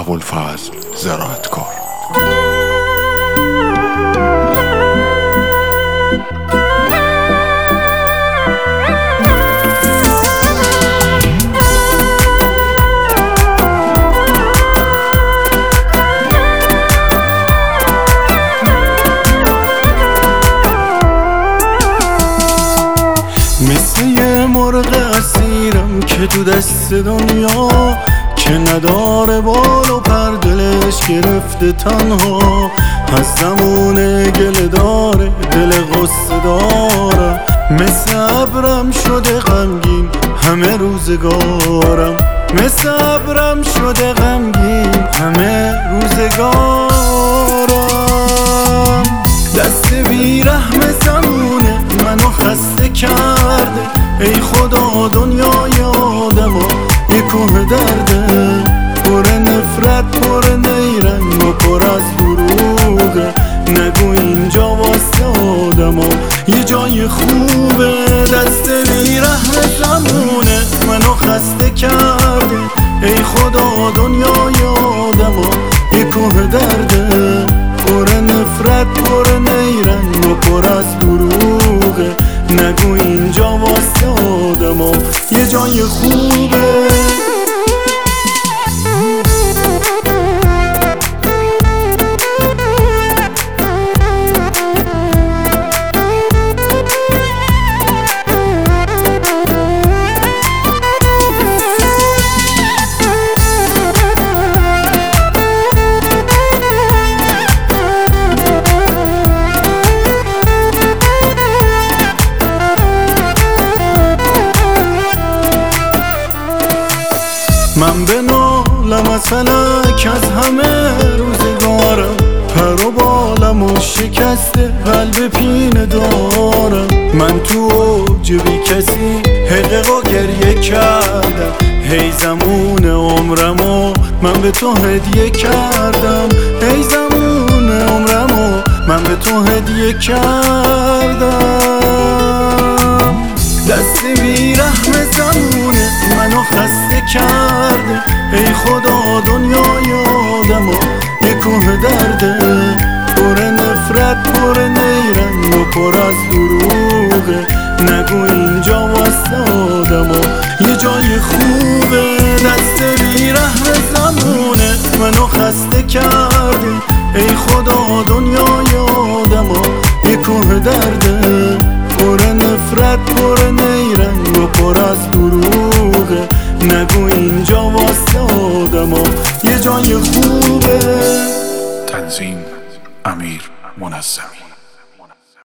ابوالفضل زراعتکار. مثل یه مرغ اسیرم که تو دست دنیا، که نداره بال و پر، دلش گرفته تنها. از زمون گله داره دل غصه دارم، مثل ابرم شده غمگین همه روزگارم، مثل ابرم شده غمگین همه روزگارم. دست بیرحم زمونه منو خسته کرده، ای خدا دنیای آدما یه کوه درده، پر نفرت پر نیرنگ و پر از دروغه. نگو اینجا واسه آدما یه جای خوبه. دست بیرحم زمونه منو خسته کرده، ای خدا دنیای آدما یه کوه درده، پر نفرت پر نیرنگ و پر از دروغه. نگو اینجا واسه آدما یه جای خوبه. من به نالم از فلک از همه روزگارم، پر و بالم و شکسته قلب پینه دارم. من تو اوج بی کسی حقیق و گریه کردم، هی زمون عمرمو من به تو هدیه کردم، هی زمون عمرمو من به تو هدیه کردم. دست بیرحم زمونه منو خسته کرده، ای خدا دنیای آدما یه کوه درده، پر نفرت پر نیرنگ و پر از دروغه. نگو اینجا واسه آدما یه جای خوبه. دست بیرحم زمونه منو خسته کرده، ای خدا دنیای آدما یه کوه درده، پر نفرت پر نیرنگ و پر از دروغه. نگو اینجا واسه آدما یه جای خوبه. تنظیم امیر منظمی.